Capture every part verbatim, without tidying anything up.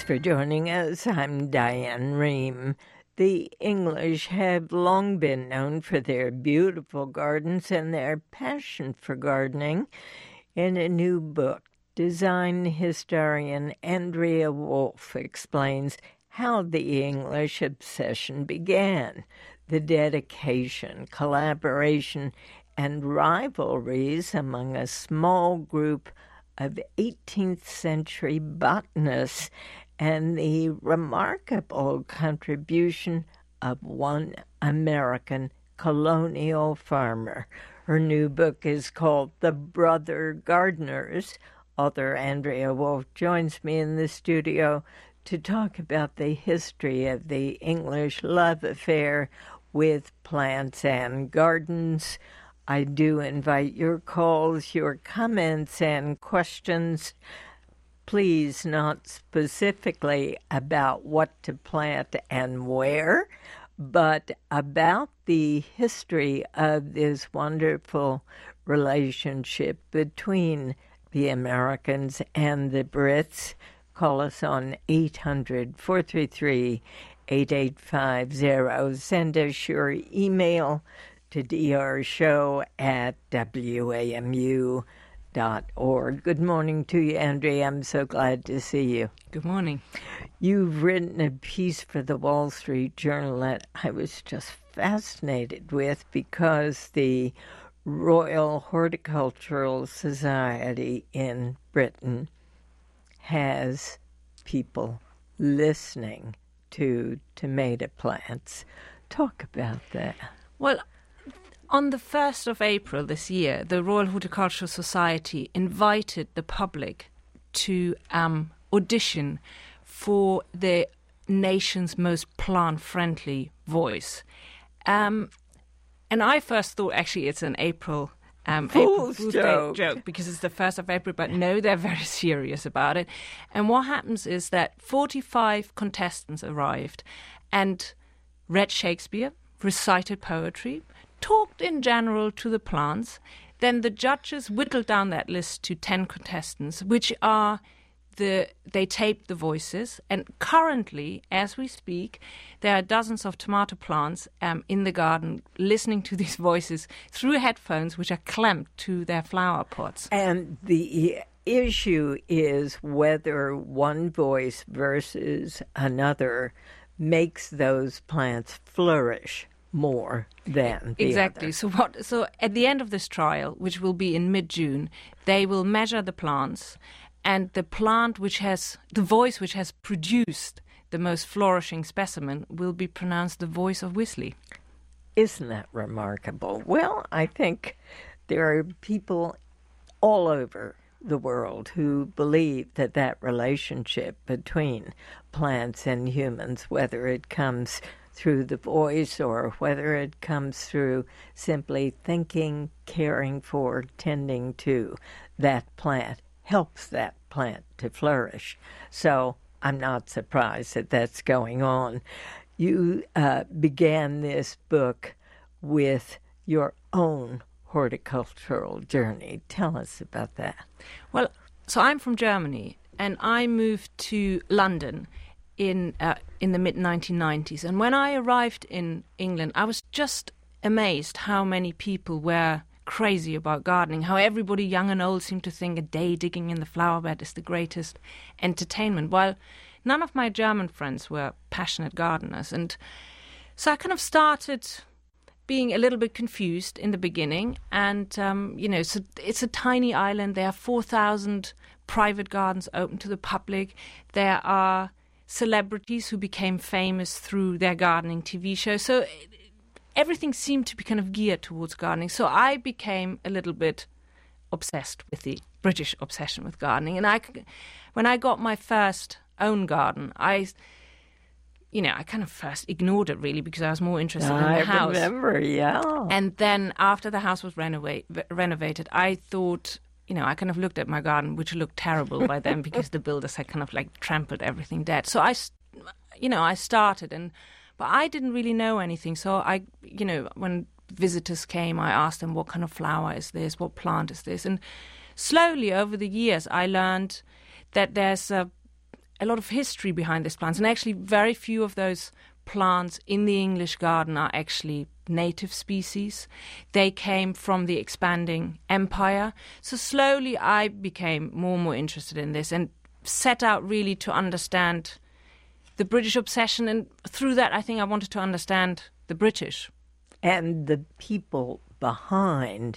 Thanks for joining us. I'm Diane Rehm. The English have long been known for their beautiful gardens and their passion for gardening. In a new book, design historian Andrea Wolf explains how the English obsession began, the dedication, collaboration, and rivalries among a small group of eighteenth century botanists, and the remarkable contribution of one American colonial farmer. Her new book is called The Brother Gardeners. Author Andrea Wolf joins me in the studio to talk about the history of the English love affair with plants and gardens. I do invite your calls, your comments, and questions. Please, not specifically about what to plant and where, but about the history of this wonderful relationship between the Americans and the Brits. Call us on eight hundred, four three three, eight eight five zero. Send us your email to drshow at w a m u dot org. Good morning to you, Andrea. I'm so glad to see you. Good morning. You've written a piece for the Wall Street Journal that I was just fascinated with because the Royal Horticultural Society in Britain has people listening to tomato plants. Talk about that. Well, on the first of April this year, the Royal Horticultural Society invited the public to um, audition for the nation's most plant-friendly voice. Um, and I first thought, actually, it's an April, um, April Fool's Day joke because it's the first of April, but no, they're very serious about it. And what happens is that forty-five contestants arrived and read Shakespeare, recited poetry, talked in general to the plants. Then the judges whittled down that list to ten contestants, which are the they taped the voices. And currently, as we speak, there are dozens of tomato plants um, in the garden listening to these voices through headphones, which are clamped to their flower pots. And the issue is whether one voice versus another makes those plants flourish more than the exactly. other. So what? So at the end of this trial, which will be in mid-June, they will measure the plants, and the plant which has the voice which has produced the most flourishing specimen will be pronounced the voice of Wisley. Isn't that remarkable? Well, I think there are people all over the world who believe that that relationship between plants and humans, whether it comes through the voice or whether it comes through simply thinking, caring for, tending to that plant, helps that plant to flourish. So I'm not surprised that that's going on. You uh, began this book with your own horticultural journey. Tell us about that. Well, so I'm from Germany, and I moved to London in uh, in the mid nineteen nineties. And when I arrived in England, I was just amazed how many people were crazy about gardening, how everybody, young and old, seemed to think a day digging in the flower bed is the greatest entertainment, while none of my German friends were passionate gardeners. And so I kind of started being a little bit confused in the beginning. And, um, you know, so it's a tiny island. There are four thousand private gardens open to the public. There are celebrities who became famous through their gardening T V show. So everything seemed to be kind of geared towards gardening. So I became a little bit obsessed with the British obsession with gardening. And I, when I got my first own garden, I, you know, I kind of first ignored it really because I was more interested I in the house. I remember, yeah. And then after the house was renovate, renovated, I thought, you know, I kind of looked at my garden, which looked terrible by then because the builders had kind of like trampled everything dead. So I, you know, I started, and but I didn't really know anything. So I, you know, when visitors came, I asked them, what kind of flower is this? What plant is this? And slowly over the years, I learned that there's a a lot of history behind these plants, and actually very few of those plants in the English garden are actually native species. They came from the expanding empire. So slowly I became more and more interested in this and set out really to understand the British obsession, and through that I think I wanted to understand the British. And the people behind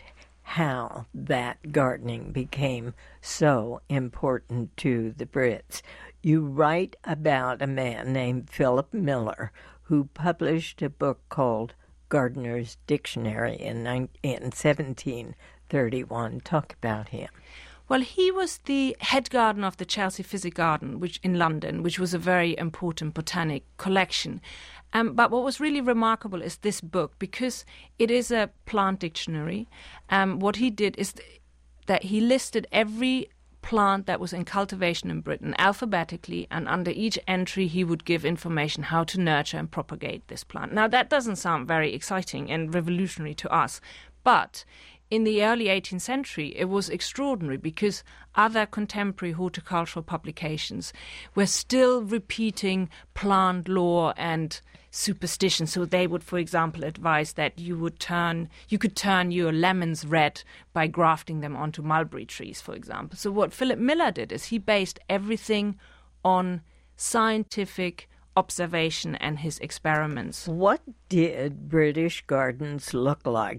how that gardening became so important to the Brits. You write about a man named Philip Miller who published a book called Gardener's Dictionary in, in seventeen thirty-one. Talk about him. Well, he was the head gardener of the Chelsea Physic Garden, which in London, which was a very important botanic collection. Um, but what was really remarkable is this book, because it is a plant dictionary. Um, what he did is th- that he listed every plant that was in cultivation in Britain alphabetically, and under each entry he would give information how to nurture and propagate this plant. Now, that doesn't sound very exciting and revolutionary to us, but in the early eighteenth century, it was extraordinary because other contemporary horticultural publications were still repeating plant lore and superstition. So they would, for example, advise that you would turn, you could turn your lemons red by grafting them onto mulberry trees, for example. So what Philip Miller did is he based everything on scientific observation and his experiments. What did British gardens look like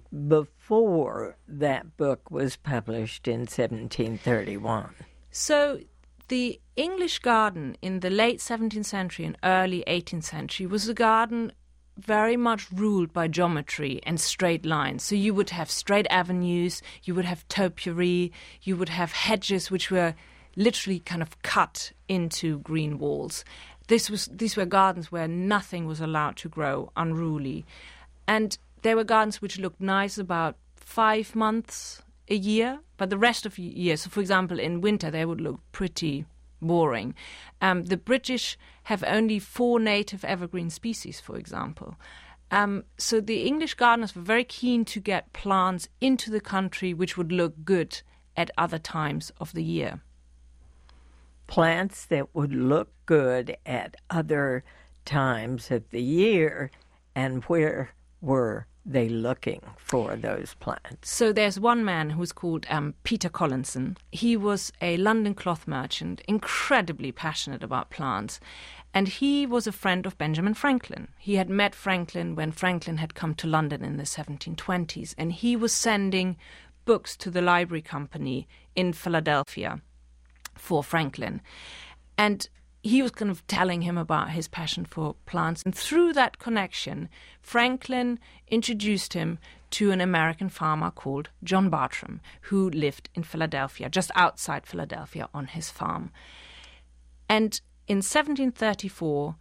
before that book was published in seventeen thirty-one? So the English garden in the late seventeenth century and early eighteenth century was a garden very much ruled by geometry and straight lines. So you would have straight avenues, you would have topiary, you would have hedges which were literally kind of cut into green walls. This was these were gardens where nothing was allowed to grow unruly. And there were gardens which looked nice about five months a year, but the rest of the year, so for example, in winter, they would look pretty boring. Um, the British have only four native evergreen species, for example. Um, so the English gardeners were very keen to get plants into the country which would look good at other times of the year. Plants that would look good at other times of the year, and where were they looking for those plants? So there's one man who's called um, Peter Collinson. He was a London cloth merchant, incredibly passionate about plants, and he was a friend of Benjamin Franklin. He had met Franklin when Franklin had come to London in the seventeen twenties, and he was sending books to the Library Company in Philadelphia for Franklin. And he was kind of telling him about his passion for plants. And through that connection, Franklin introduced him to an American farmer called John Bartram, who lived in Philadelphia, just outside Philadelphia on his farm. And in seventeen thirty-four,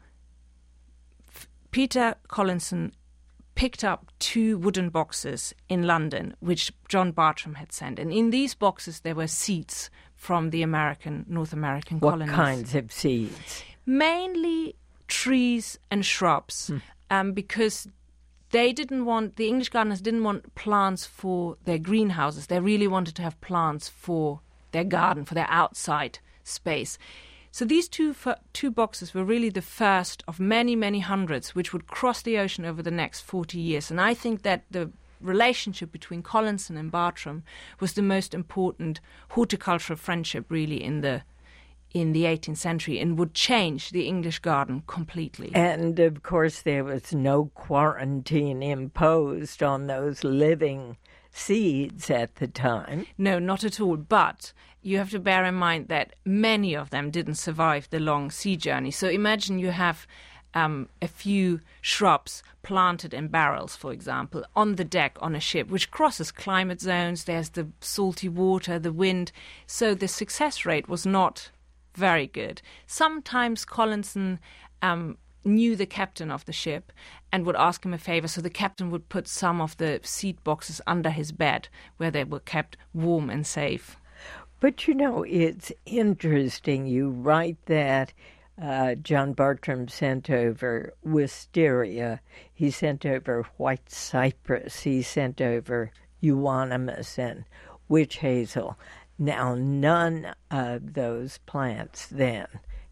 F- Peter Collinson picked up two wooden boxes in London, which John Bartram had sent. And in these boxes, there were seeds from the American, North American what colonies. What kinds of seeds? Mainly trees and shrubs, hmm. um, because they didn't want, the English gardeners didn't want plants for their greenhouses. They really wanted to have plants for their garden, for their outside space. So these two two boxes were really the first of many, many hundreds which would cross the ocean over the next forty years. And I think that the relationship between Collinson and Bartram was the most important horticultural friendship really in the in the eighteenth century, and would change the English garden completely. And of course there was no quarantine imposed on those living seeds at the time. No, not at all. But you have to bear in mind that many of them didn't survive the long sea journey. So imagine you have um, a few shrubs planted in barrels, for example, on the deck on a ship, which crosses climate zones. There's the salty water, the wind. So the success rate was not very good. Sometimes Collinson um, knew the captain of the ship and would ask him a favor, so the captain would put some of the seed boxes under his bed where they were kept warm and safe. But, you know, it's interesting. You write that uh, John Bartram sent over wisteria. He sent over white cypress. He sent over euonymus and witch hazel. Now, none of those plants then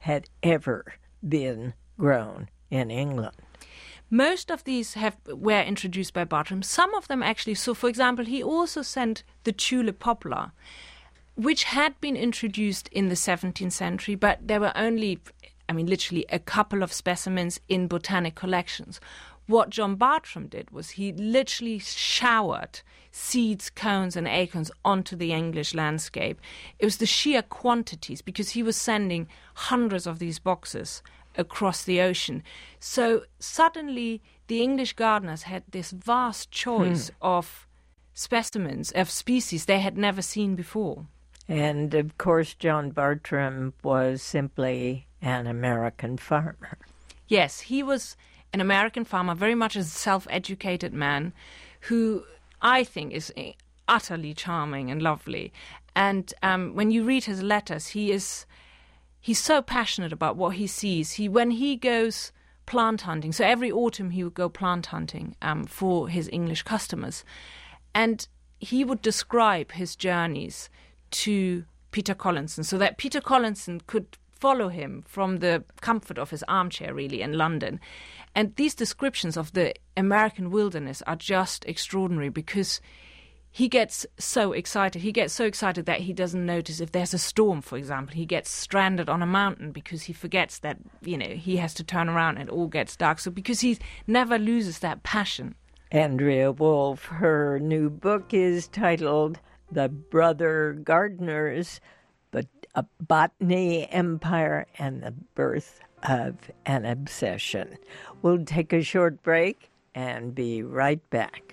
had ever been grown in England. Most of these have were introduced by Bartram. Some of them actually. So, for example, he also sent the tulip poplar, which had been introduced in the seventeenth century, but there were only, I mean, literally a couple of specimens in botanic collections. What John Bartram did was he literally showered seeds, cones and acorns onto the English landscape. It was the sheer quantities, because he was sending hundreds of these boxes across the ocean. So suddenly the English gardeners had this vast choice hmm. of specimens, of species they had never seen before. And, of course, John Bartram was simply an American farmer. Yes, he was an American farmer, very much a self-educated man who I think is utterly charming and lovely. And um, when you read his letters, he is he's so passionate about what he sees. He when he goes plant hunting, so every autumn he would go plant hunting um, for his English customers, and he would describe his journeys to Peter Collinson so that Peter Collinson could follow him from the comfort of his armchair, really, in London. And these descriptions of the American wilderness are just extraordinary, because he gets so excited. He gets so excited that he doesn't notice if there's a storm, for example. He gets stranded on a mountain because he forgets that, you know, he has to turn around and it all gets dark. So because he never loses that passion. Andrea Wulf, her new book is titled The Brother Gardeners, but a Botany Empire and the Birth of an Obsession. We'll take a short break and be right back.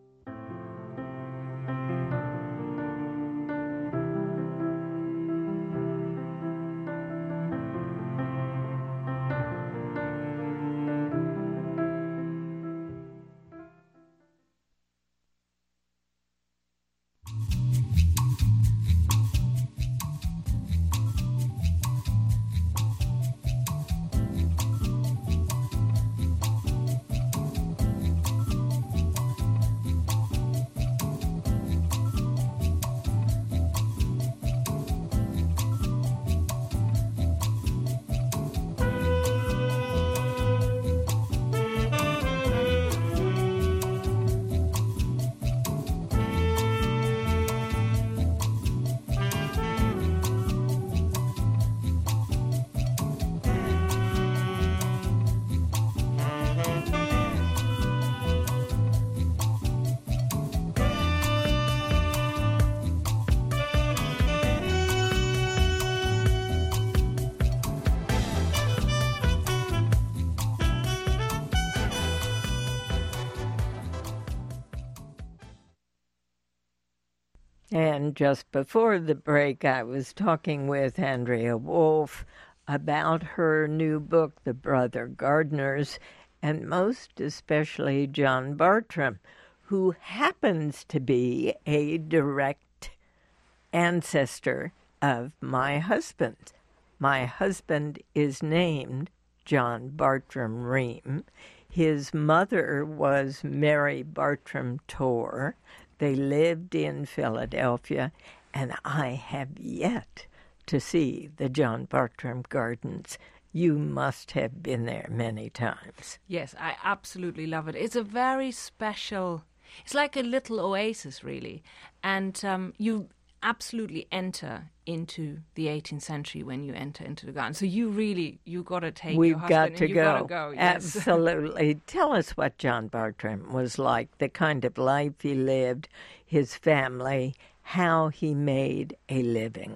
And just before the break, I was talking with Andrea Wulf about her new book, The Brother Gardeners, and most especially John Bartram, who happens to be a direct ancestor of my husband. My husband is named John Bartram Ream. His mother was Mary Bartram Torr. They lived in Philadelphia, and I have yet to see the John Bartram Gardens. You must have been there many times. Yes, I absolutely love it. It's a very special, it's like a little oasis, really. And um, you absolutely enter into the eighteenth century when you enter into the garden. So you really, you got to take We've your husband got to and you go. got to go. Yes. Absolutely. Tell us what John Bartram was like, the kind of life he lived, his family, how he made a living.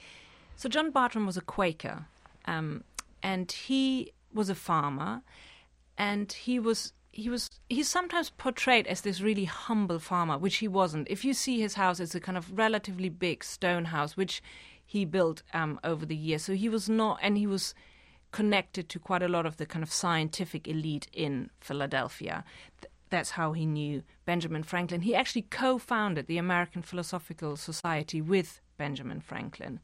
So John Bartram was a Quaker, um, and he was a farmer, and he was he was he's sometimes portrayed as this really humble farmer, which he wasn't. If you see his house, it's a kind of relatively big stone house, which he built um, over the years. So he was not, and he was connected to quite a lot of the kind of scientific elite in Philadelphia. Th- that's how he knew Benjamin Franklin. He actually co-founded the American Philosophical Society with Benjamin Franklin.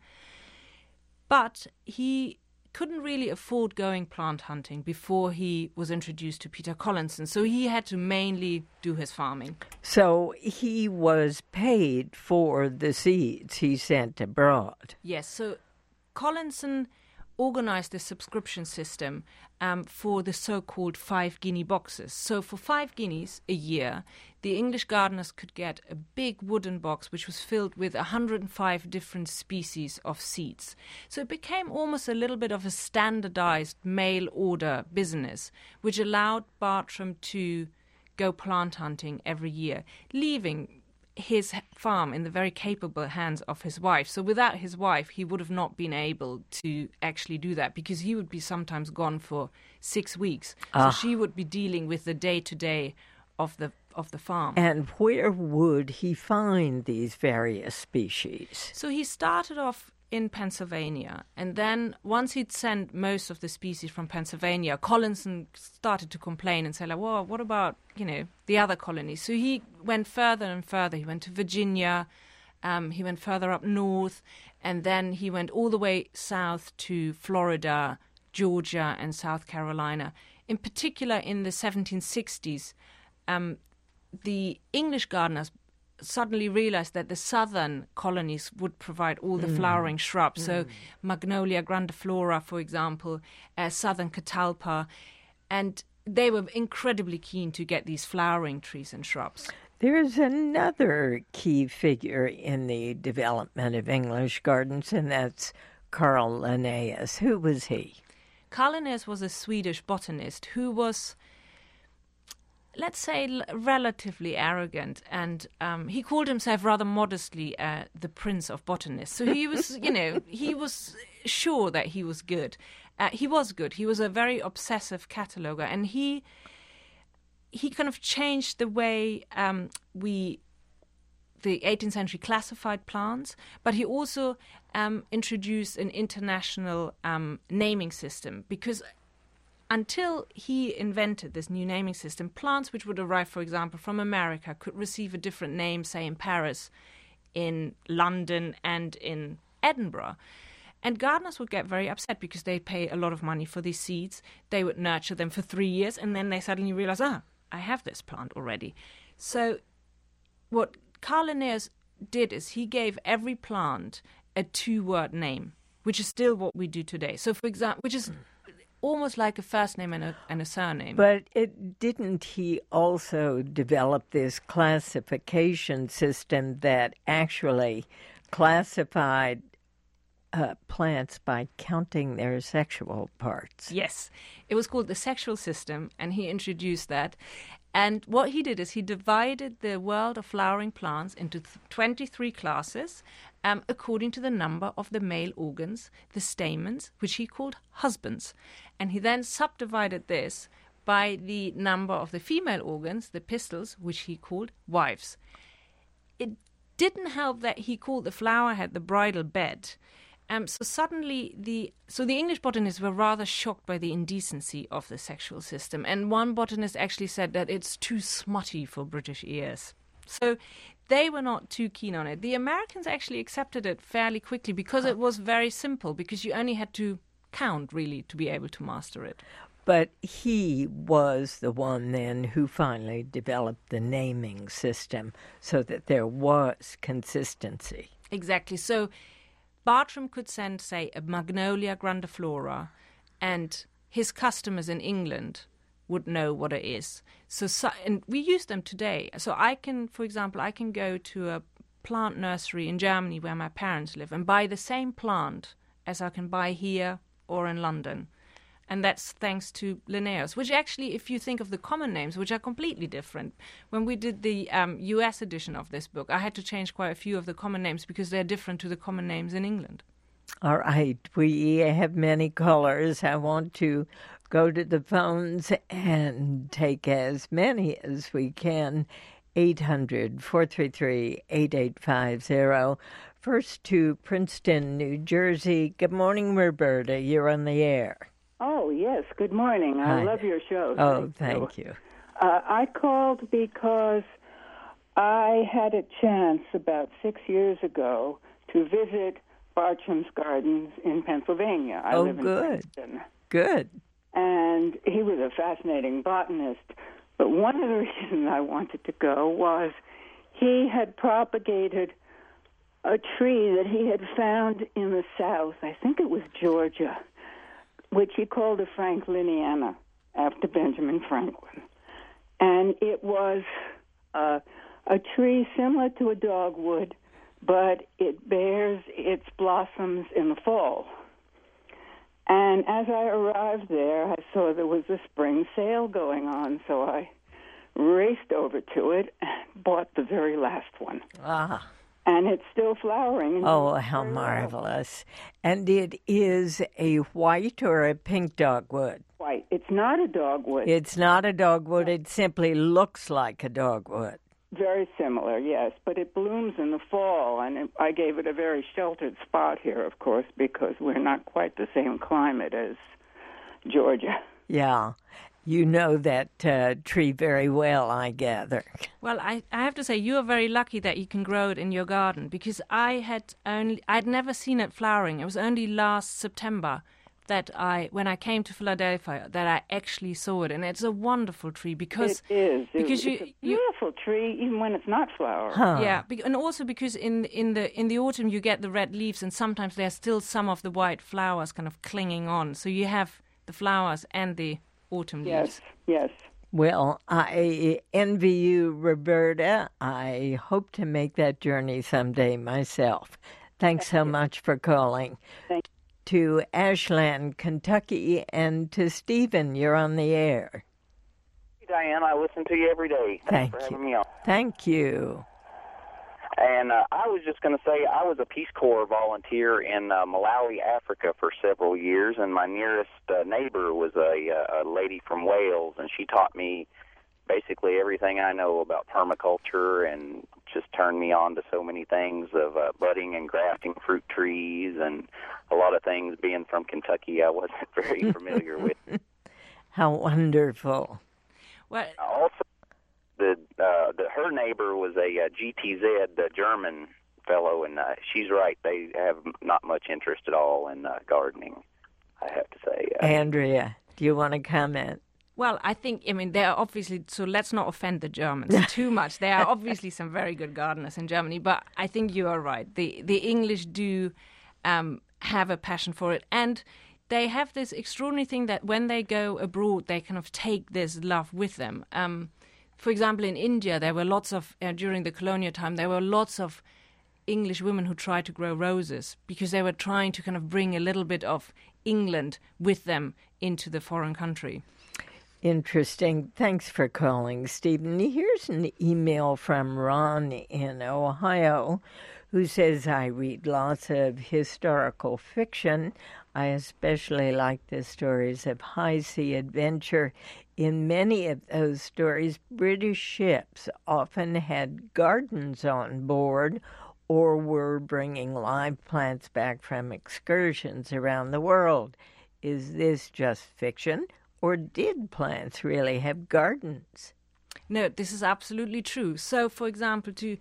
But he couldn't really afford going plant hunting before he was introduced to Peter Collinson, so he had to mainly do his farming. So he was paid for the seeds he sent abroad. Yes, so Collinson organized a subscription system um, for the so-called five guinea boxes. So for five guineas a year, the English gardeners could get a big wooden box which was filled with one hundred five different species of seeds. So it became almost a little bit of a standardized mail order business, which allowed Bartram to go plant hunting every year, leaving his farm in the very capable hands of his wife. So without his wife, he would have not been able to actually do that, because he would be sometimes gone for six weeks. Ah. So she would be dealing with the day-to-day of the of the farm. And where would he find these various species? So he started off in Pennsylvania, and then once he'd sent most of the species from Pennsylvania, Collinson started to complain and say, like, well, what about, you know, the other colonies? So he went further and further. He went to Virginia, um, he went further up north, and then he went all the way south to Florida, Georgia, and South Carolina. In particular, in the seventeen sixties, um, the English gardeners suddenly realized that the southern colonies would provide all the mm. flowering shrubs. Mm. So Magnolia grandiflora, for example, uh, southern catalpa, and they were incredibly keen to get these flowering trees and shrubs. There's another key figure in the development of English gardens, and that's Carl Linnaeus. Who was he? Carl Linnaeus was a Swedish botanist who was, let's say, l- relatively arrogant, and um, he called himself rather modestly uh, the Prince of Botanists. So he was, you know, he was sure that he was good. Uh, he was good. He was a very obsessive cataloger, and he he kind of changed the way um, we, the eighteenth century, classified plants, but he also um, introduced an international um, naming system, because until he invented this new naming system, plants which would arrive, for example, from America could receive a different name, say in Paris, in London, and in Edinburgh. And gardeners would get very upset because they pay a lot of money for these seeds. They would nurture them for three years, and then they suddenly realize, ah, I have this plant already. So what Carl Linnaeus did is he gave every plant a two-word name, which is still what we do today. So, for example, which is almost like a first name and a, and a surname. But it, didn't he also develop this classification system that actually classified uh, plants by counting their sexual parts? Yes. It was called the sexual system, and he introduced that. And what he did is he divided the world of flowering plants into th- twenty-three classes um, according to the number of the male organs, the stamens, which he called husbands. And he then subdivided this by the number of the female organs, the pistils, which he called wives. It didn't help that he called the flower head the bridal bed. Um, so suddenly, the so the English botanists were rather shocked by the indecency of the sexual system. And one botanist actually said that it's too smutty for British ears. So they were not too keen on it. The Americans actually accepted it fairly quickly because it was very simple, because you only had to count, really, to be able to master it. But he was the one then who finally developed the naming system so that there was consistency. Exactly. So Bartram could send, say, a Magnolia grandiflora, and his customers in England would know what it is. So, so, and we use them today. So I can, for example, I can go to a plant nursery in Germany where my parents live and buy the same plant as I can buy here or in London. And that's thanks to Linnaeus, which actually, if you think of the common names, which are completely different. When we did the um, U S edition of this book, I had to change quite a few of the common names because they're different to the common names in England. All right. We have many callers. I want to go to the phones and take as many as we can. eight hundred, four three three, eight eight five zero. First to Princeton, New Jersey. Good morning, Roberta. You're on the air. Oh, yes. Good morning. I Hi. love your show. Oh, thank, thank you. you. Uh, I called because I had a chance about six years ago to visit Bartram's Gardens in Pennsylvania. I oh, live in good. Princeton. Good. And he was a fascinating botanist. But one of the reasons I wanted to go was he had propagated a tree that he had found in the South. I think it was Georgia. which he called a Frankliniana after Benjamin Franklin. And it was uh, a tree similar to a dogwood, but it bears its blossoms in the fall. And as I arrived there, I saw there was a spring sale going on, so I raced over to it and bought the very last one. Ah. And it's still flowering. Oh, how marvelous. And it is a white or a pink dogwood? White. It's not a dogwood. It's not a dogwood. It simply looks like a dogwood. Very similar, yes. But it blooms in the fall, and it, I gave it a very sheltered spot here, of course, because we're not quite the same climate as Georgia. Yeah. You know that uh, tree very well, I gather. Well, I, I have to say you are very lucky that you can grow it in your garden, because I had only I'd never seen it flowering. It was only last September that I, when I came to Philadelphia, that I actually saw it, and it's a wonderful tree because it is because it, you, it's a beautiful you, tree even when it's not flowering. Huh. Yeah, and also because in in the in the autumn you get the red leaves, and sometimes there's still some of the white flowers kind of clinging on. So you have the flowers and the autumn leaves. Yes, yes. Well, I envy you, Roberta. I hope to make that journey someday myself. Thanks so much for calling. Thank you. To Ashland, Kentucky, and to Stephen, you're on the air. Hey, Diane, I listen to you every day. Thanks Thank for having you. me on. Thank you. And uh, I was just going to say I was a Peace Corps volunteer in uh, Malawi, Africa for several years, and my nearest uh, neighbor was a, a lady from Wales, and she taught me basically everything I know about permaculture and just turned me on to so many things of uh, budding and grafting fruit trees and a lot of things being from Kentucky I wasn't very familiar with. How wonderful. Well, also, the, uh, the her neighbor was a, a G T Z, a German fellow, and uh, she's right. They have not much interest at all in uh, gardening, I have to say. Uh, Andrea, do you want to comment? Well, I think, I mean, there are obviously, so let's not offend the Germans too much. There are obviously some very good gardeners in Germany, but I think you are right. The the English do um, have a passion for it. And they have this extraordinary thing that when they go abroad, they kind of take this love with them. Um, for example, in India, there were lots of, uh, during the colonial time, there were lots of English women who tried to grow roses because they were trying to kind of bring a little bit of England with them into the foreign country. Interesting. Thanks for calling, Stephen. Here's an email from Ron in Ohio who says, I read lots of historical fiction. I especially like the stories of high sea adventure. In many of those stories, British ships often had gardens on board or were bringing live plants back from excursions around the world. Is this just fiction? Or did plants really have gardens? No, this is absolutely true. So, for example, to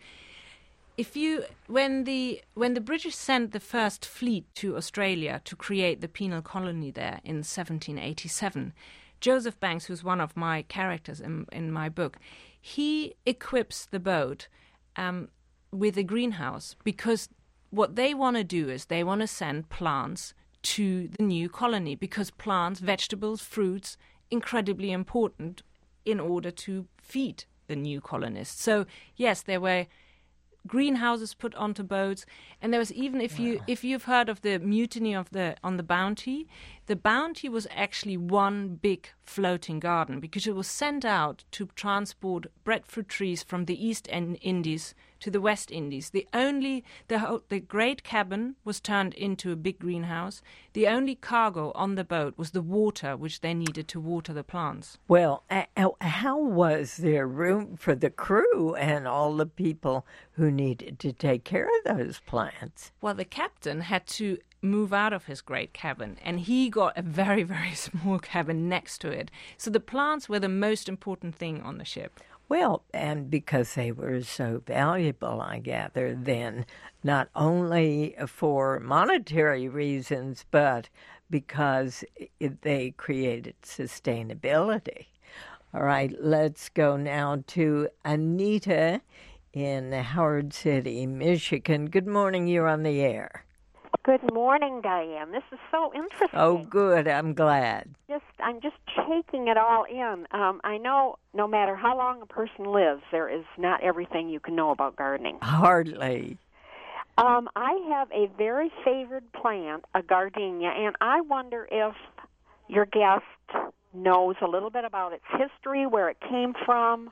if you when the when the British sent the first fleet to Australia to create the penal colony there in seventeen eighty-seven, Joseph Banks, who's one of my characters in in my book, he equips the boat um, with a greenhouse because what they want to do is they want to send plants to the new colony because plants, vegetables, fruits, incredibly important in order to feed the new colonists. So yes, there were greenhouses put onto boats, and there was even if you wow. if you've heard of the mutiny of the on the Bounty, the Bounty was actually one big floating garden because it was sent out to transport breadfruit trees from the East Indies to the West Indies. The only the whole, the great cabin was turned into a big greenhouse. The only cargo on the boat was the water which they needed to water the plants. Well, uh, how was there room for the crew and all the people who needed to take care of those plants? Well, the captain had to move out of his great cabin, and he got a very, very small cabin next to it. So the plants were the most important thing on the ship. Well, and because they were so valuable, I gather, then, not only for monetary reasons, but because it, they created sustainability. All right, let's go now to Anita in Howard City, Michigan. Good morning, you're on the air. Good morning, Diane. This is so interesting. Oh, good. I'm glad. Just, I'm just taking it all in. Um, I know no matter how long a person lives, there is not everything you can know about gardening. Hardly. Um, I have a very favored plant, a gardenia, and I wonder if your guest knows a little bit about its history, where it came from.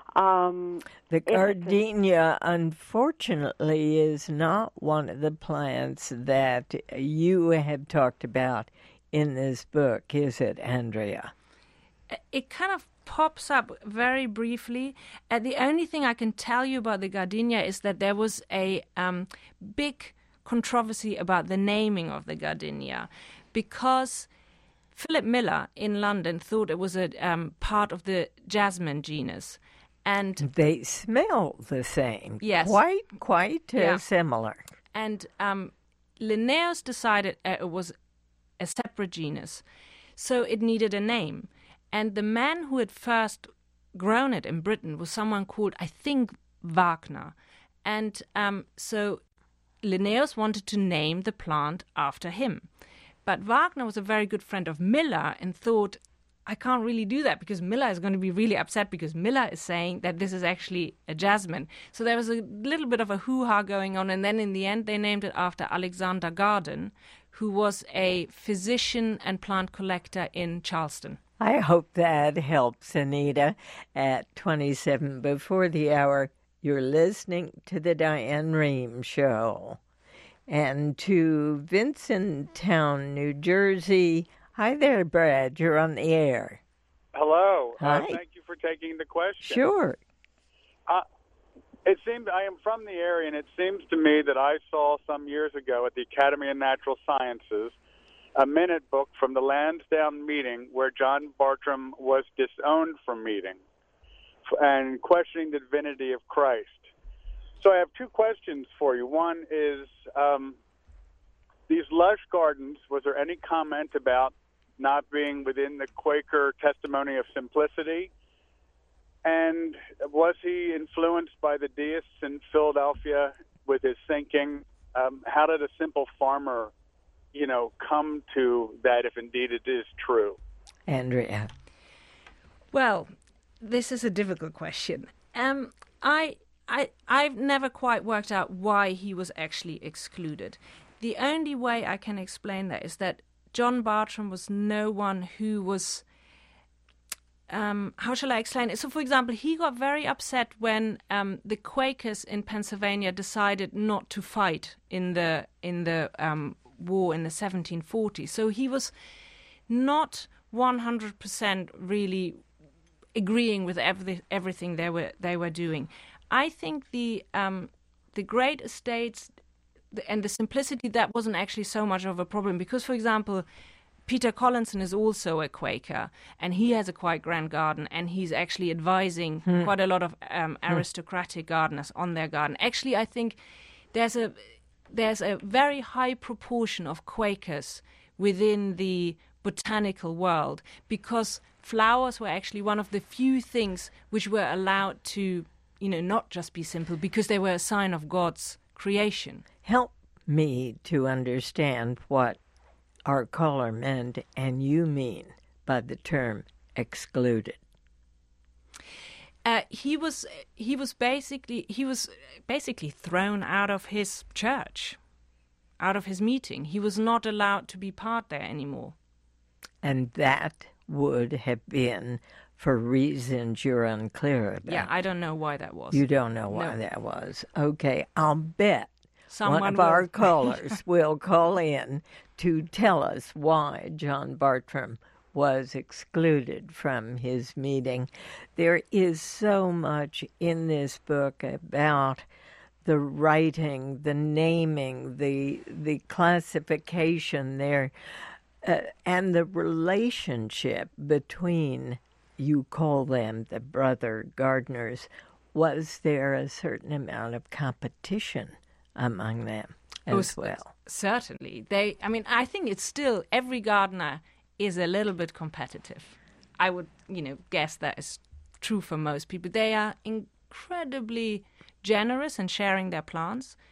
Um, the gardenia, unfortunately, is not one of the plants that you have talked about in this book, is it, Andrea? It kind of pops up very briefly. Uh, the only thing I can tell you about the gardenia is that there was a um, big controversy about the naming of the gardenia, because Philip Miller in London thought it was a um, part of the jasmine genus. And they smell the same. Yes. Quite, quite uh, yeah. similar. And um, Linnaeus decided it was a separate genus, so it needed a name. And the man who had first grown it in Britain was someone called, I think, Wagner. And um, so Linnaeus wanted to name the plant after him. But Wagner was a very good friend of Miller and thought, I can't really do that because Miller is going to be really upset because Miller is saying that this is actually a jasmine. So there was a little bit of a hoo-ha going on, and then in the end they named it after Alexander Garden, who was a physician and plant collector in Charleston. I hope that helps, Anita. At twenty-seven before the hour, you're listening to the Diane Rehm Show. And to Vincenttown, New Jersey. Hi there, Brad. You're on the air. Hello. Hi. Uh, thank you for taking the question. Sure. Uh, it seems I am from the area, and it seems to me that I saw some years ago at the Academy of Natural Sciences a minute book from the Lansdowne meeting where John Bartram was disowned from meeting and questioning the divinity of Christ. So I have two questions for you. One is, um, these lush gardens, was there any comment about not being within the Quaker testimony of simplicity? And was he influenced by the deists in Philadelphia with his thinking? Um, how did a simple farmer, you know, come to that if indeed it is true? Andrea. Well, this is a difficult question. Um, I, I, I've never quite worked out why he was actually excluded. The only way I can explain that is that John Bartram was no one who was, um, how shall I explain it? So, for example, he got very upset when um, the Quakers in Pennsylvania decided not to fight in the in the um, war in the seventeen forties. So he was not one hundred percent really agreeing with every, everything they were they were doing. I think the um, the great estates and the simplicity, that wasn't actually so much of a problem because, for example, Peter Collinson is also a Quaker and he has a quite grand garden and he's actually advising hmm. quite a lot of um, aristocratic hmm. gardeners on their garden. Actually, I think there's a there's a very high proportion of Quakers within the botanical world because flowers were actually one of the few things which were allowed to, you know, not just be simple because they were a sign of God's creation. Help me to understand what our caller meant and you mean by the term excluded. Uh, he was he was basically he was basically thrown out of his church, out of his meeting. He was not allowed to be part there anymore. And that would have been for reasons you're unclear about. Yeah, I don't know why that was. You don't know why no. that was. Okay, I'll bet Someone one of will. our callers will call in to tell us why John Bartram was excluded from his meeting. There is so much in this book about the writing, the naming, the the classification there, uh, and the relationship between, you call them the brother gardeners. Was there a certain amount of competition among them as was, well? Certainly. They. I mean, I think it's still, every gardener is a little bit competitive. I would, you know, guess that is true for most people. They are incredibly generous in sharing their plants.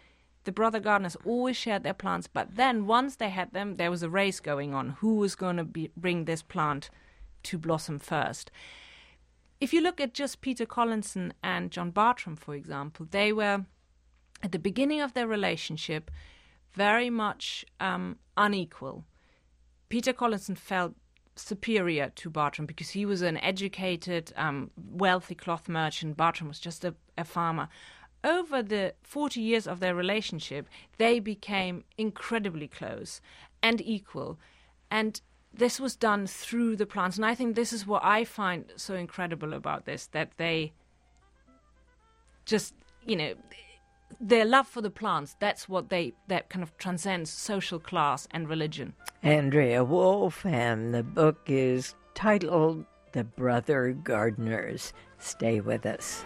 the brother gardeners always shared their plants, but then once they had them, there was a race going on. Who was going to be, bring this plant to blossom first? If you look at just Peter Collinson and John Bartram, for example, they were, at the beginning of their relationship, very much um, unequal. Peter Collinson felt superior to Bartram because he was an educated, um, wealthy cloth merchant. Bartram was just a, a farmer. Over the forty years of their relationship, they became incredibly close and equal. And this was done through the plants. And I think this is what I find so incredible about this, that they just, you know, their love for the plants, that's what they, that kind of transcends social class and religion. Andrea Wulf, and the book is titled The Brother Gardeners. Stay with us.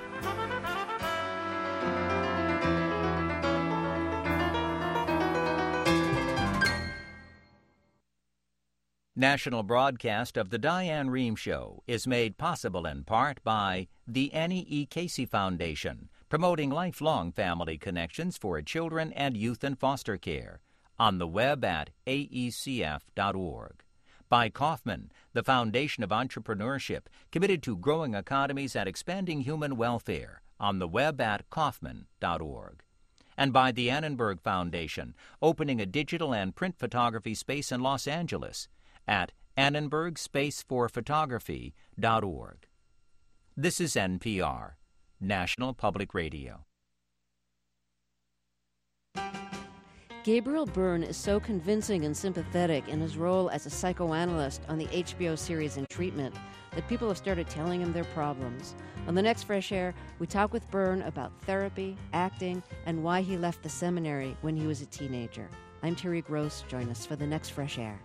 National broadcast of The Diane Rehm Show is made possible in part by the Annie E. Casey Foundation, promoting lifelong family connections for children and youth in foster care, on the web at A E C F dot org. By Kauffman, the Foundation of Entrepreneurship, committed to growing economies and expanding human welfare, on the web at Kauffman dot org. And by the Annenberg Foundation, opening a digital and print photography space in Los Angeles, at annenberg space for photography dot org. This is N P R, National Public Radio. Gabriel Byrne is so convincing and sympathetic in his role as a psychoanalyst on the H B O series In Treatment that people have started telling him their problems. On the next Fresh Air, we talk with Byrne about therapy, acting, and why he left the seminary when he was a teenager. I'm Terry Gross. Join us for the next Fresh Air.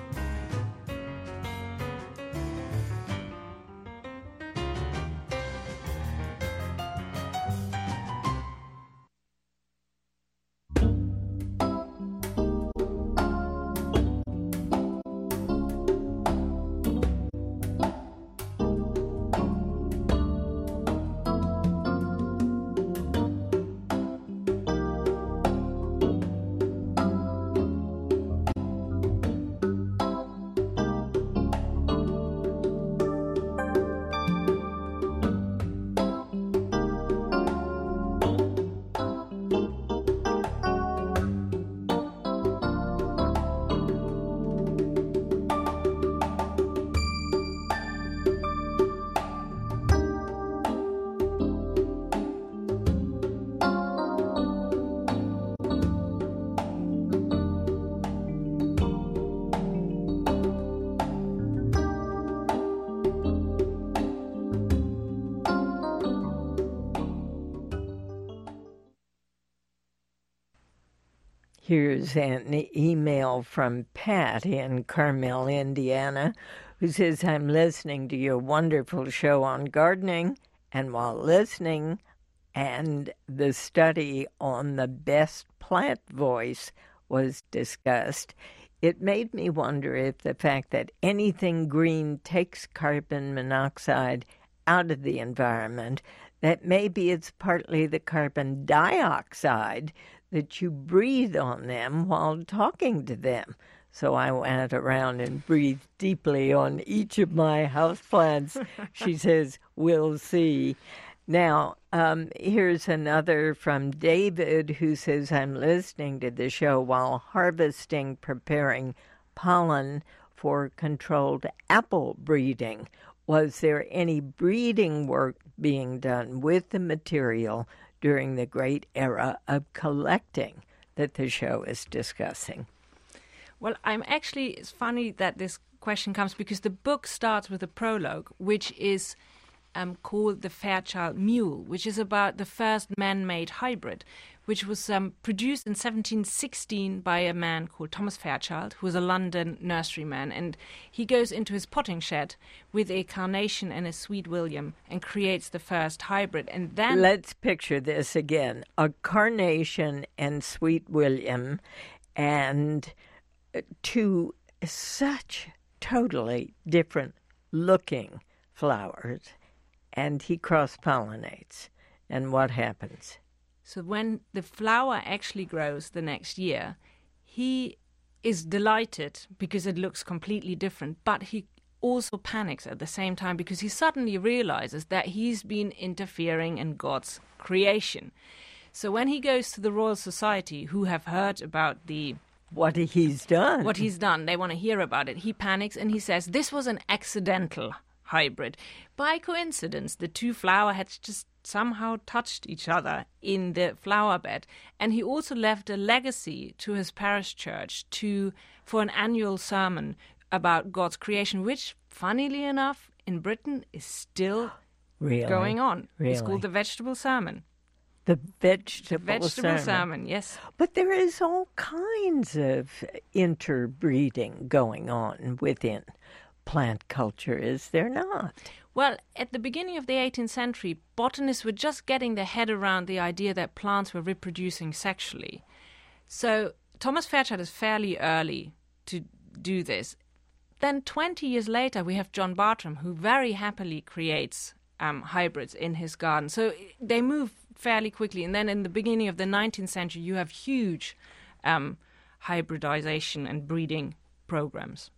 Here's an email from Pat in Carmel, Indiana, who says, I'm listening to your wonderful show on gardening, and while listening, and the study on the best plant voice was discussed, it made me wonder if the fact that anything green takes carbon monoxide out of the environment, that maybe it's partly the carbon dioxide that you breathe on them while talking to them. So I went around and breathed deeply on each of my houseplants. She says, we'll see. Now, um, here's another from David, who says, I'm listening to the show while harvesting, preparing pollen for controlled apple breeding. Was there any breeding work being done with the material during the great era of collecting that the show is discussing? Well, I'm actually, it's funny that this question comes because the book starts with a prologue, which is um, called The Fairchild Mule, which is about the first man-made hybrid, which was um, produced in seventeen sixteen by a man called Thomas Fairchild, who was a London nurseryman. And he goes into his potting shed with a carnation and a sweet William and creates the first hybrid. And then let's picture this again. A carnation and sweet William, and two such totally different looking flowers, and he cross-pollinates. And what happens? So when the flower actually grows the next year, he is delighted because it looks completely different, but he also panics at the same time because he suddenly realizes that he's been interfering in God's creation. So when he goes to the Royal Society, who have heard about the what he's done, what he's done, they want to hear about it. He panics and he says, this was an accidental hybrid. By coincidence, the two flower heads just somehow touched each other in the flower bed. And he also left a legacy to his parish church to for an annual sermon about God's creation, which, funnily enough, in Britain is still really? going on. Really? It's called the vegetable sermon. The vegetable, vegetable sermon. salmon, yes. But there is all kinds of interbreeding going on within plant culture, is there not? Well, at the beginning of the eighteenth century, botanists were just getting their head around the idea that plants were reproducing sexually. So Thomas Fairchild is fairly early to do this. Then twenty years later, we have John Bartram, who very happily creates um, hybrids in his garden. So they move fairly quickly. And then in the beginning of the nineteenth century, you have huge um, hybridization and breeding programs.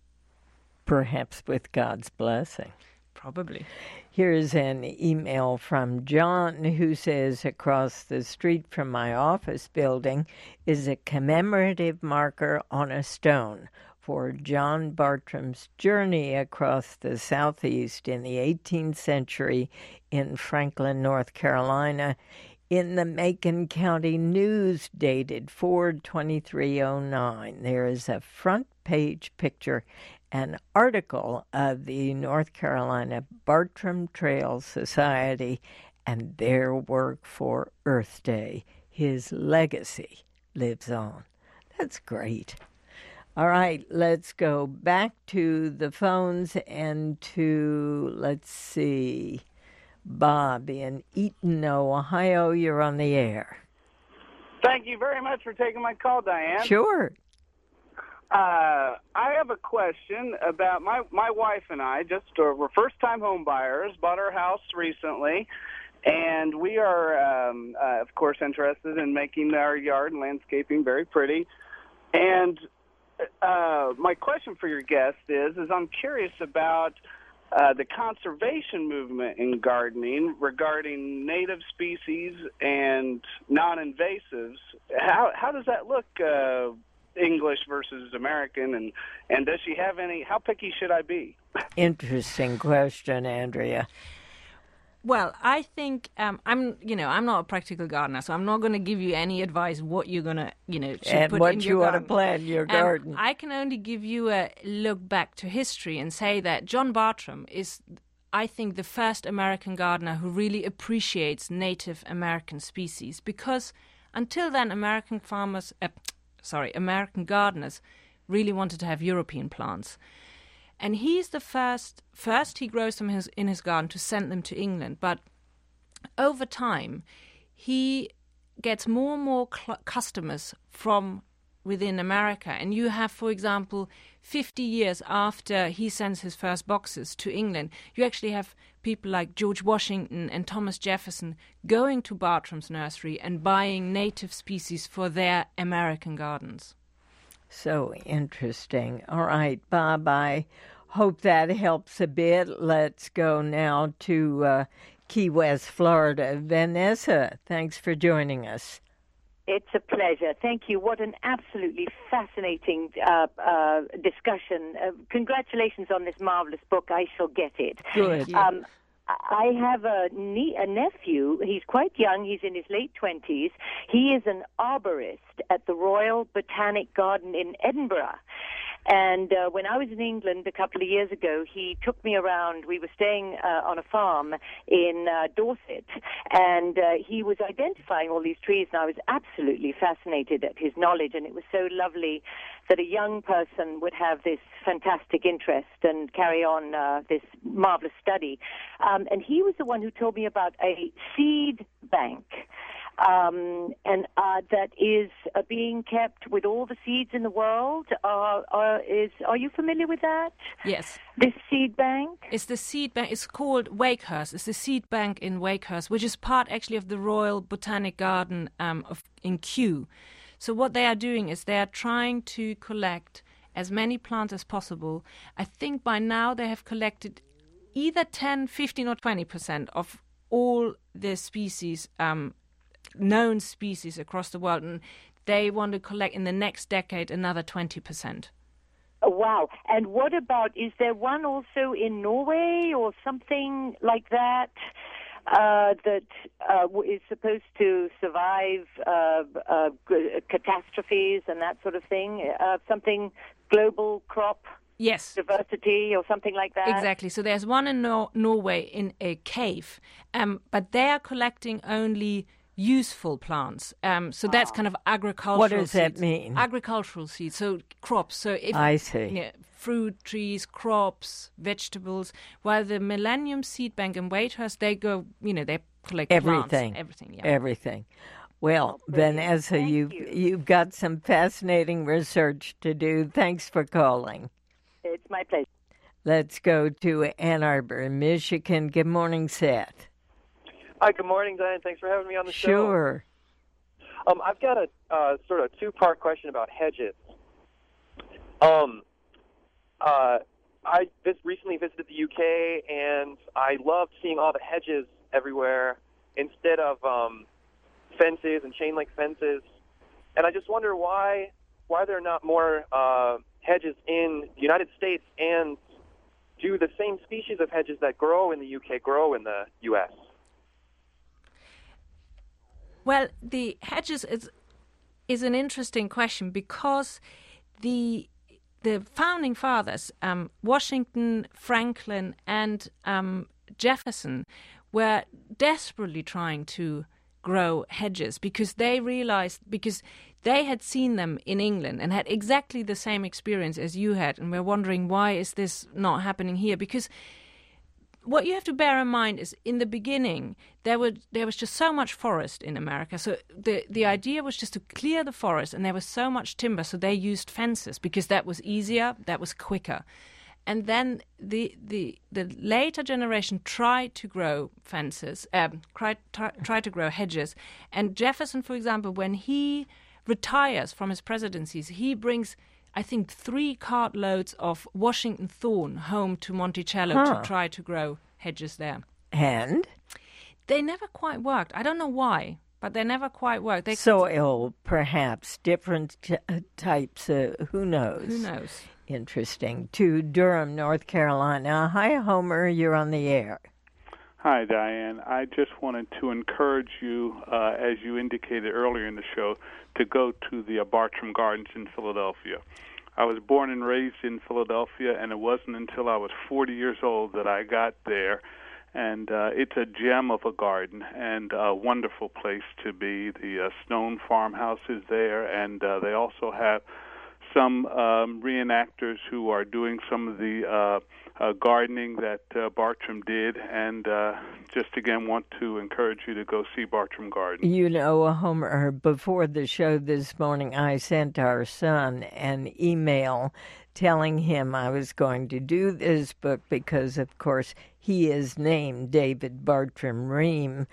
Perhaps with God's blessing. Probably. Here's an email from John who says, across the street from my office building is a commemorative marker on a stone for John Bartram's journey across the Southeast in the eighteenth century in Franklin, North Carolina, in the Macon County News dated four twenty-three oh nine. There is a front page picture, an article of the North Carolina Bartram Trail Society and their work for Earth Day. His legacy lives on. That's great. All right, let's go back to the phones and to, let's see, Bob in Eaton, Ohio. You're on the air. Thank you very much for taking my call, Diane. Sure. Uh, I have a question about my, my wife and I, just uh, we're first-time home buyers, bought our house recently, and we are, um, uh, of course, interested in making our yard and landscaping very pretty. And uh, my question for your guest is, is I'm curious about uh, the conservation movement in gardening regarding native species and non-invasives. How, how does that look uh English versus American, and, and does she have any, how picky should I be? Interesting question, Andrea. Well, I think um, I'm, you know, I'm not a practical gardener, so I'm not going to give you any advice what you're going to, you know, should and put what in you your want to garden. plant in your Um, garden. I can only give you a look back to history and say that John Bartram is, I think, the first American gardener who really appreciates Native American species, because until then, American farmers, uh, sorry, American gardeners really wanted to have European plants. And he's the first, first he grows them his, in his garden to send them to England. But over time, he gets more and more cl- customers from within America. And you have, for example, fifty years after he sends his first boxes to England, you actually have people like George Washington and Thomas Jefferson going to Bartram's nursery and buying native species for their American gardens. So interesting. All right, Bob, I hope that helps a bit. Let's go now to uh, Key West, Florida. Vanessa, thanks for joining us. It's a pleasure. Thank you. What an absolutely fascinating uh, uh, discussion. Uh, congratulations on this marvelous book. I shall get it. Good. Um, I have a, nie- a nephew. He's quite young. He's in his late twenties. He is an arborist at the Royal Botanic Garden in Edinburgh. And uh, when I was in England a couple of years ago, he took me around. We were staying uh, on a farm in uh, Dorset, and uh, he was identifying all these trees, and I was absolutely fascinated at his knowledge, and it was so lovely that a young person would have this fantastic interest and carry on uh, this marvelous study. Um, and he was the one who told me about a seed bank um, and uh, that is uh, being kept with all the seeds in the world. Uh, uh, is Are you familiar with that? Yes. This seed bank? It's the seed bank. It's called Wakehurst. It's the seed bank in Wakehurst, which is part actually of the Royal Botanic Garden um, of, in Kew. So what they are doing is they are trying to collect as many plants as possible. I think by now they have collected either ten, fifteen or twenty percent of all the species, um, known species across the world. And they want to collect in the next decade another twenty percent. Oh, wow. And what about, is there one also in Norway or something like that? Uh, that uh, is supposed to survive uh, uh, catastrophes and that sort of thing? Uh, something global crop yes. diversity or something like that? Exactly. So there's one in Nor- Norway in a cave, um, but they are collecting only useful plants. Um, so that's kind of agricultural What does seeds. that mean? Agricultural seeds, so crops. So if, I see. Yeah, fruit trees, crops, vegetables. While the Millennium Seed Bank in Wakehurst, they go, you know, they collect everything, plants, everything, yeah. everything. Well, Vanessa, you've you. you've got some fascinating research to do. Thanks for calling. It's my pleasure. Let's go to Ann Arbor, Michigan. Good morning, Seth. Hi, good morning, Diane. Thanks for having me on the show. Sure. Um, I've got a uh, sort of two-part question about hedges. Um, uh, I vis- recently visited the U K, and I loved seeing all the hedges everywhere instead of um, fences and chain-link fences. And I just wonder why why there are not more uh, hedges in the United States, and do the same species of hedges that grow in the U K grow in the U S? Well, the hedges is is an interesting question because the the founding fathers, um, Washington, Franklin, and um, Jefferson, were desperately trying to grow hedges because they realized, because they had seen them in England and had exactly the same experience as you had, and were wondering, why is this not happening here? Because what you have to bear in mind is, in the beginning, there were there was just so much forest in America. So the the idea was just to clear the forest, and there was so much timber, so they used fences because that was easier, that was quicker. And then the the, the later generation tried to grow fences, um, tried try, tried to grow hedges. And Jefferson, for example, when he retires from his presidencies, he brings, I think, three cartloads of Washington thorn home to Monticello huh. to try to grow hedges there. And? They never quite worked. I don't know why, but they never quite worked. They Soil, perhaps, different t- types, uh, who knows? Who knows? Interesting. To Durham, North Carolina. Hi, Homer, you're on the air. Hi, Diane. I just wanted to encourage you, uh, as you indicated earlier in the show, to go to the uh, Bartram Gardens in Philadelphia. I was born and raised in Philadelphia, and it wasn't until I was forty years old that I got there. And uh, it's a gem of a garden and a wonderful place to be. The uh, Stone farmhouse is there, and uh, they also have some um, reenactors who are doing some of the uh, uh, gardening that uh, Bartram did, and uh, just again want to encourage you to go see Bartram Gardens. You know, Homer, before the show this morning, I sent our son an email telling him I was going to do this book because, of course, he is named David Bartram Ream.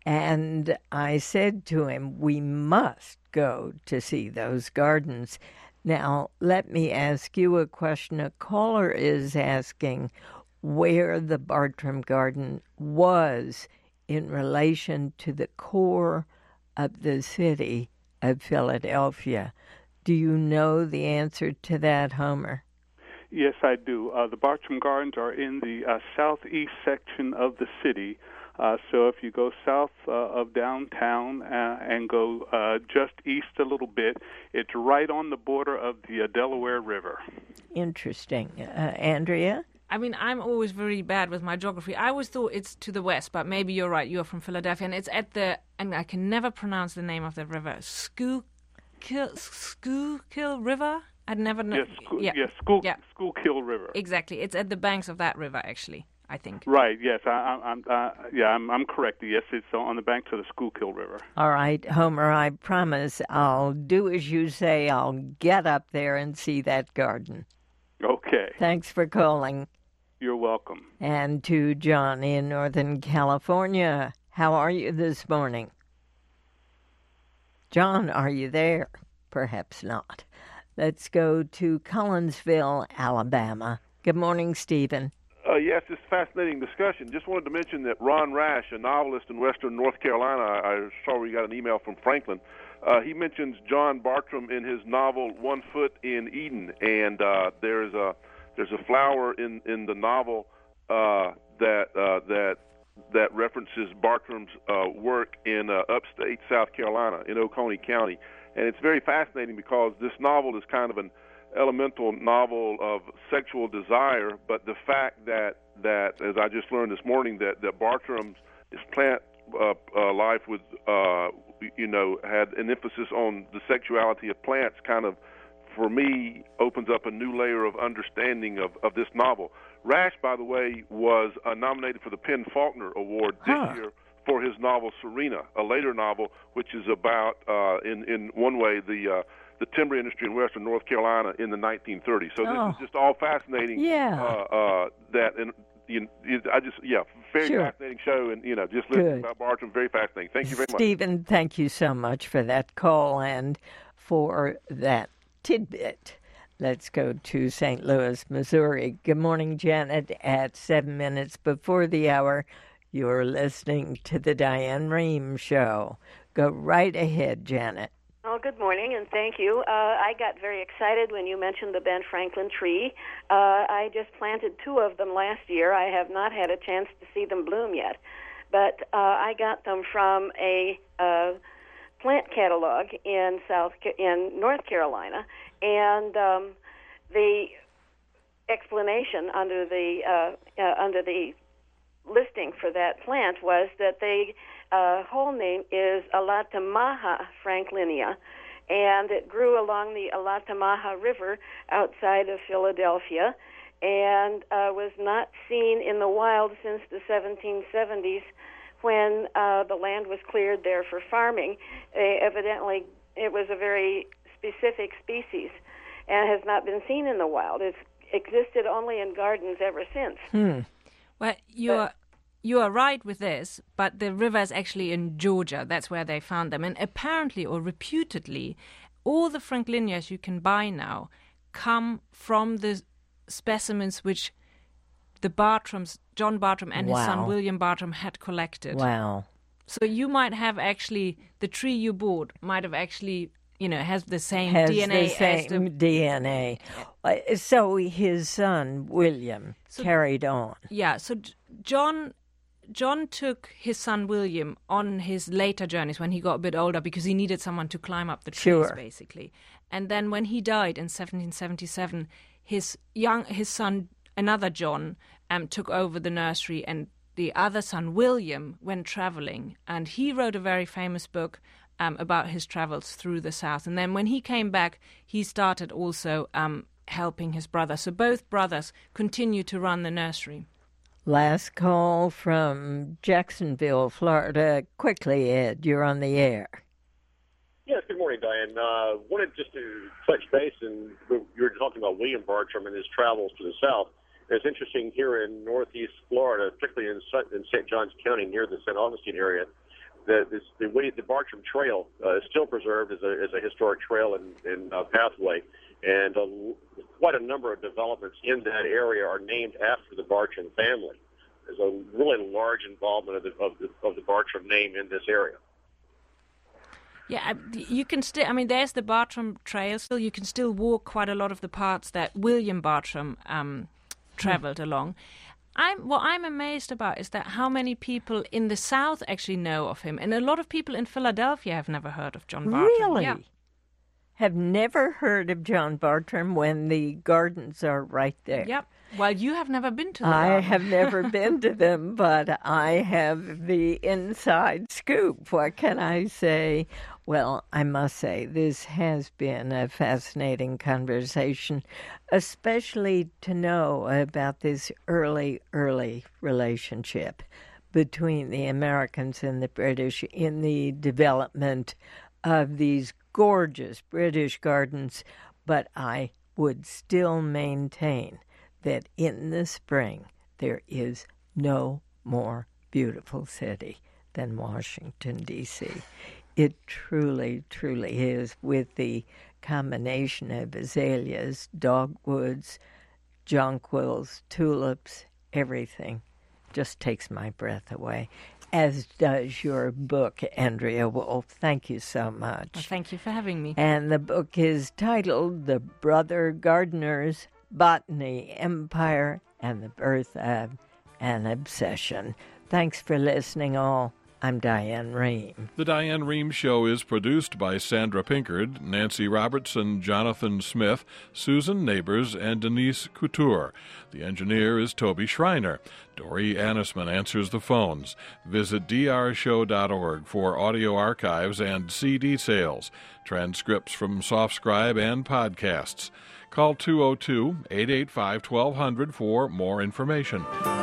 And I said to him, we must go to see those gardens. Now, let me ask you a question. A caller is asking where the Bartram Garden was in relation to the core of the city of Philadelphia. Do you know the answer to that, Homer? Yes, I do. Uh, the Bartram Gardens are in the uh, southeast section of the city. Uh, so if you go south uh, of downtown uh, and go uh, just east a little bit, it's right on the border of the uh, Delaware River. Interesting. Uh, Andrea? I mean, I'm always very bad with my geography. I always thought it's to the west, but maybe you're right. You're from Philadelphia, and it's at the, and I can never pronounce the name of the river, Schuylkill, Schuylkill River? I'd never know. Yes, Scho- yeah, yes School, yeah. Schuylkill River. Exactly. It's at the banks of that river, actually. I think. Right. Yes. I, I'm. Uh, yeah. I'm. I'm correct. Yes. It's on the banks of the Schuylkill River. All right, Homer. I promise I'll do as you say. I'll get up there and see that garden. Okay. Thanks for calling. You're welcome. And to John in Northern California, how are you this morning? John, are you there? Perhaps not. Let's go to Collinsville, Alabama. Good morning, Stephen. Uh, yes, it's a fascinating discussion. Just wanted to mention that Ron Rash, a novelist in western North Carolina, I, I saw we got an email from Franklin. Uh, he mentions John Bartram in his novel One Foot in Eden, and uh, there's a there's a flower in, in the novel uh, that uh, that that references Bartram's uh, work in uh, upstate South Carolina in Oconee County, and it's very fascinating because this novel is kind of an elemental novel of sexual desire, but the fact that, that as I just learned this morning, that, that Bartram's plant uh, uh, life was, uh, you know, had an emphasis on the sexuality of plants kind of, for me, opens up a new layer of understanding of, of this novel. Rash, by the way, was uh, nominated for the Penn Faulkner Award this huh. year for his novel Serena, a later novel which is about, uh, in, in one way, the uh, the timber industry in western North Carolina in the nineteen thirties. So oh. this is just all fascinating. Yeah. Uh, uh, that and you, you, I just yeah, very sure. fascinating show, and you know, just listening Good. about Bartram, very fascinating. Thank you very much, Stephen. Thank you so much for that call and for that tidbit. Let's go to Saint Louis, Missouri. Good morning, Janet. At seven minutes before the hour, you're listening to the Diane Rehm Show. Go right ahead, Janet. Oh, good morning, and thank you. Uh, I got very excited when you mentioned the Ben Franklin tree. Uh, I just planted two of them last year. I have not had a chance to see them bloom yet, but uh, I got them from a uh, plant catalog in South in North Carolina, and um, the explanation under the uh, uh, under the listing for that plant was that they Uh, whole name is Alatamaha franklinia, and it grew along the Alatamaha River outside of Philadelphia and uh, was not seen in the wild since the seventeen seventies when uh, the land was cleared there for farming. Uh, evidently, it was a very specific species and has not been seen in the wild. It's existed only in gardens ever since. Hmm. Well, you are... You are right with this, but the river is actually in Georgia. That's where they found them. And apparently, or reputedly, all the Franklinias you can buy now come from the specimens which the Bartrams, John Bartram and wow. his son William Bartram had collected. Wow. So you might have actually, the tree you bought might have actually, you know, has the same has D N A the same as the... D N A. So his son, William, so, carried on. Yeah, so John... John took his son William on his later journeys when he got a bit older because he needed someone to climb up the trees, sure. basically. And then when he died in seventeen seventy-seven, his young his son, another John, um, took over the nursery, and the other son, William, went traveling. And he wrote a very famous book um, about his travels through the South. And then when he came back, he started also um, helping his brother. So both brothers continue to run the nursery. Last call from Jacksonville, Florida. Quickly, Ed, you're on the air. Yes, good morning, Diane. Uh, wanted just to touch base, and you were talking about William Bartram and his travels to the South. It's interesting here in northeast Florida, particularly in, in Saint Johns County near the Saint Augustine area, that this, the, the Bartram Trail uh, is still preserved as a, as a historic trail and, and uh, pathway. And uh, quite a number of developments in that area are named after the Bartram family. There's a really large involvement of the, of the, of the Bartram name in this area. Yeah, you can still, I mean, there's the Bartram Trail. Still, you can still walk quite a lot of the parts that William Bartram um, traveled mm. along. I'm, what I'm amazed about is that how many people in the South actually know of him. And a lot of people in Philadelphia have never heard of John Bartram. Really? Yeah. Have never heard of John Bartram when the gardens are right there. Yep. Well, you have never been to them. I garden. have never been to them, but I have the inside scoop. What can I say? Well, I must say, this has been a fascinating conversation, especially to know about this early, early relationship between the Americans and the British in the development of these gorgeous British gardens. But I would still maintain that in the spring there is no more beautiful city than Washington, D C It truly, truly is, with the combination of azaleas, dogwoods, jonquils, tulips, everything. Just takes my breath away, as does your book, Andrea Wulf. Thank you so much. Well, thank you for having me. And the book is titled The Brother Gardeners, Botany, Empire, and the Birth of an Obsession. Thanks for listening, all. I'm Diane Rehm. The Diane Rehm Show is produced by Sandra Pinkard, Nancy Robertson, Jonathan Smith, Susan Neighbors, and Denise Couture. The engineer is Toby Schreiner. Dory Annisman answers the phones. Visit d r show dot org for audio archives and C D sales, transcripts from SoftScribe and podcasts. Call two oh two, eight eight five, one two zero zero for more information.